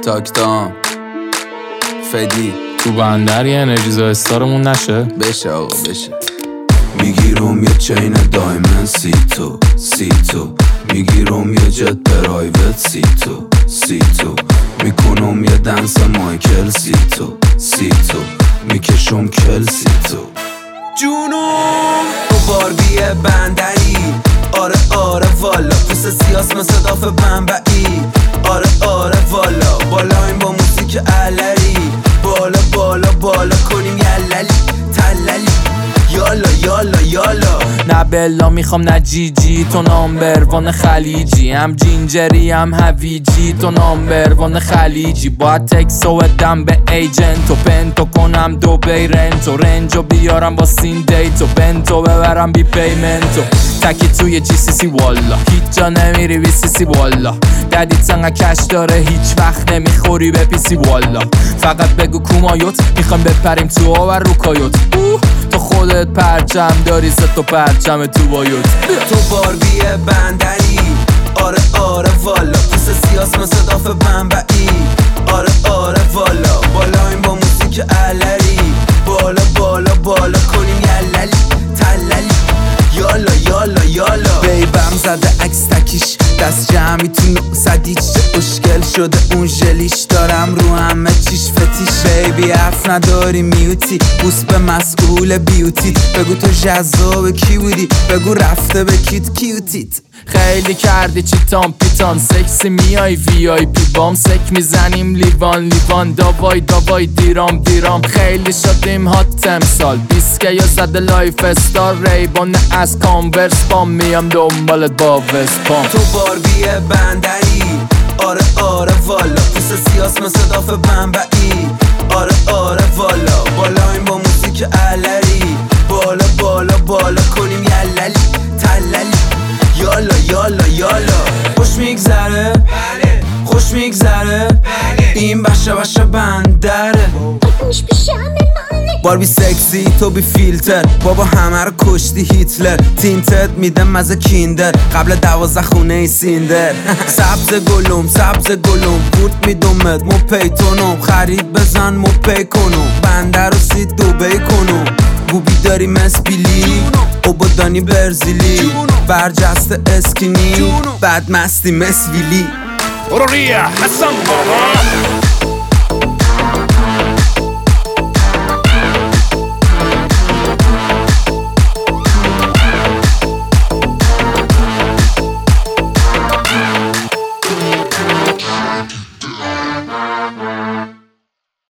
تاکتام فدی تو بندر یه انرژیزا استارمون نشه؟ بشه آقا بشه. میگیرم یه چین دایمن سی تو میگیرم یه جت پرایوت سی تو میکنم یه دنس مایکل سی تو میکشم کل تو جونم تو باربی بندری. آره والا پوست سیاس مثل داف بمبئی. آره والا بالایم با موسیک علری. بالا کنیم یللی تللی. یالا نه بلا میخوام نه جیجی، تو نامبروان خلیجی، هم جینجری هم هویجی، تو نامبروان خلیجی. باید تکسو بدم به ایجنتو، پنتو کنم دوبی رنتو، رنجو بیارم با سین دیتو، بنتو ببرم بی پیمنتو. تکی توی جی سی سی والا، هیچ جا نمیری بی سی سی والا. ددیت انقدر کش داره هیچ وقت نمیخوری به پی سی والا. فقط بگو کومایوت میخوام بپریم تو آور رو کایوت. تو خودت پرچم داری ست و پرچم تو بایوت. تو باربی بندری. آره والا پوست سیاس مثل داف بمبئی. آره والا بالایم با موسیک علری. بالا کنیم یللی تللی. یالا بیبم زده عکس تکیش، دست جمعی تو 900 اشکل شده اون ژلیش. دارم رو همه چیش فتیش. بیبی حرف نداری میوتی، بوس به مسئول بیوتی. بگو تو جذاب کی بودی، بگو رفته به کیوتیت. خیلی کردی چیتان پیتان، سکسی میای وی آی پی بام. سک میزنیم لیوان داوای دیرام. خیلی شدیم هات امسال، بیسکه یا زده لایف استار. ریبان از کانورس بام، میام دنبالت با وسپام. تو باربی بندری. آره والا پوست سیاس مثل داف بمبئی. آره والا بالایم با موسیک علری. بالا کنیم یللی تللی. یالا خوش میگذره، خوش میگذره، این بشه بندره. باربی سکسی تو بی فیلتر، بابا همه رو کشتی هیتلر. تینتد میدم مزه کیندر، قبل 12 خونه ای سیندر. سبز گلوم بورد میدومت مو پیتونم. خرید بزن مو پی کنم، بندر رو سید دوبی کنم. بوبی داری مسبیلی اوبادانی برزیلی. برجسته اسکینی بعد مستی مسویلی. برو ریا حسن بابا.